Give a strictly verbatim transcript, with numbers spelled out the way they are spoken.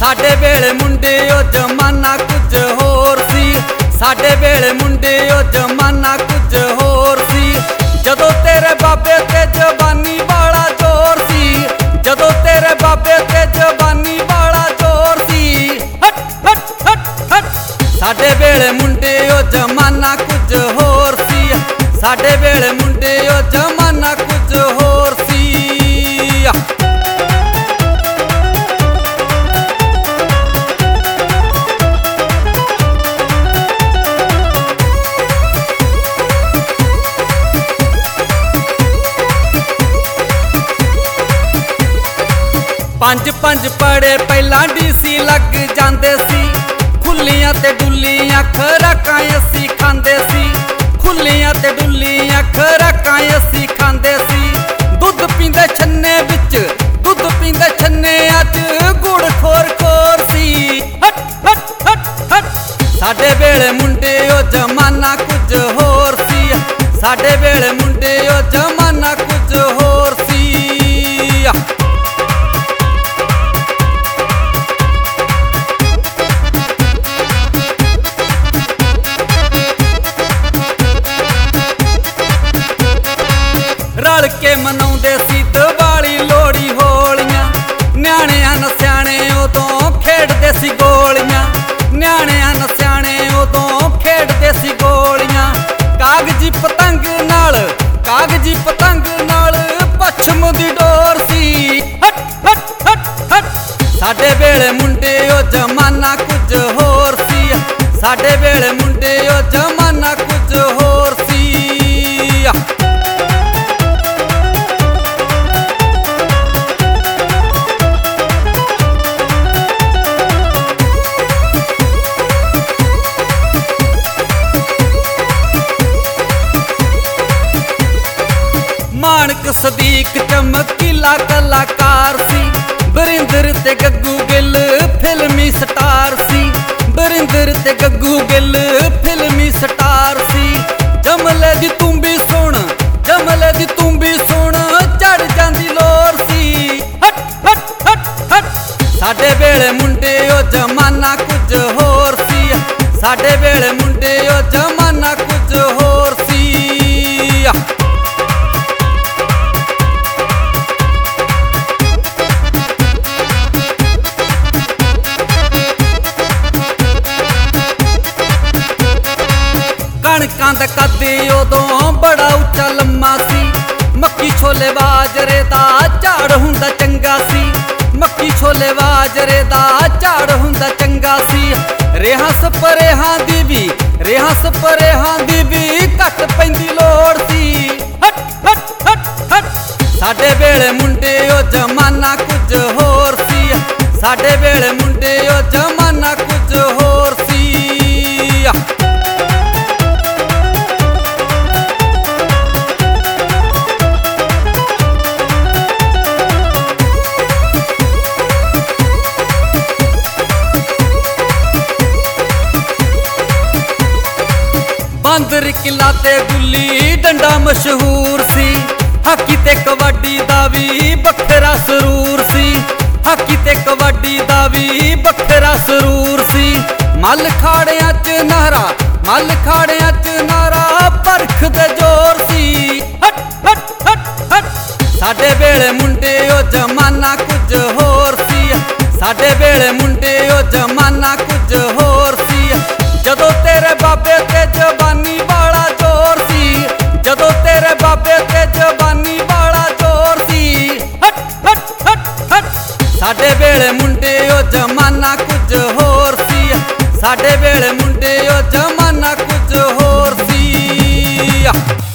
साडे वेले मुंडे ओ जमाना कुछ होर सी। साडे वेले मुंडे ओ जमाना कुछ होर सी। जदों तेरे बाबे ते जवानी वाला जोर सी। जदों तेरे बाबे ते जवानी वाला जोर सी। हट हट हट हट साडे वेले मुंडे ओ जमाना कुछ होर सी। साडे वेले मुंडे ओ जमाना कुछ होर सी। पंज पंज पड़े पहला डीसी लग जांदे सी। खुलियां ते डुलियां खराकां असी खांदे सी। खुलियां ते डुलियां खराकां असी खांदे सी। दुध पींदे छन्ने विच दुध पींदे छन्ने अज गुड़ खोर खोर सी। हट हट हट हट साडे वेले मुंडे ओ जमाना कुछ होर सी। साडे वेले मुंडे ओ जमाना कुछ होर सी। रल के मनाउंदे सी दिवाली लोहड़ी होलियां। न्याणियां न स्याणे उदों खेडदे सी गोलियां। न्याणियां न स्याणे उदों खेडदे सी गोलियां। कागजी पतंग नाल कागजी पतंग नाल पच्छम दी डोर सी। हट हट हट हट साडे वेले मुंडे ओ जमाना कुछ होर सी। साडे वेले मुंडे ओ जमाना कुछ होर सी। मानक सदीक चमकीला कलाकार सी। बरिंदर ते गग्गू गिल फिल्मी स्टार सी। बरिंदर ते गग्गू गिल फिल्मी स्टार सी। जमले दी तू भी सुन जमले दी तू भी सुन चढ़ जांदी लोर सी। हट हट हट हट साडे वेले मुंडे ओ जमाना कुछ होर सी। साडे वेले मुंडे ओ जमाना कुछ होर सी। कणकां दा कद उदों बड़ा उच्चा लम्मा सी। मक्की छोले बाजरे दा झाड़ हुंदा चंगा सी। मक्की छोले बाजरे दा झाड़ हुंदा चंगा सी। रेहां स्प्रेहां दी भी रेहां स्प्रेहां दी भी घट पैंदी लोड़ सी। हट हट हट हट साडे वेले मुंडे ओ जमाना कुछ होर सी। साडे वेले मुंडे ओ जमाना कुछ होर सी। बांदर किला ते गुल्ली डंडा मशहूर सी। हाकी ते कबड्डी दा भी बखरा सरूर सी। हाकी ते कबड्डी दा भी बखरा सरूर सी। मल खाड़ियां च नारा मल खाड़ियां च नारा परख दे जोर सी। हट हट हट हट साडे वेले मुंडे ओ जमाना कुछ होर सी। साडे वेले मुंडे ओ जमाना कुछ होर सी। जदों तेरे बाबे ते जवानी वाला जोर सी। जदों तेरे बाबे ते जवानी वाला जोर सी। हट हट हट हट साडे वेले मुंडे ओ जमाना कुछ होर सी। साडे वेले मुंडे ओ जमाना कुछ होर सी।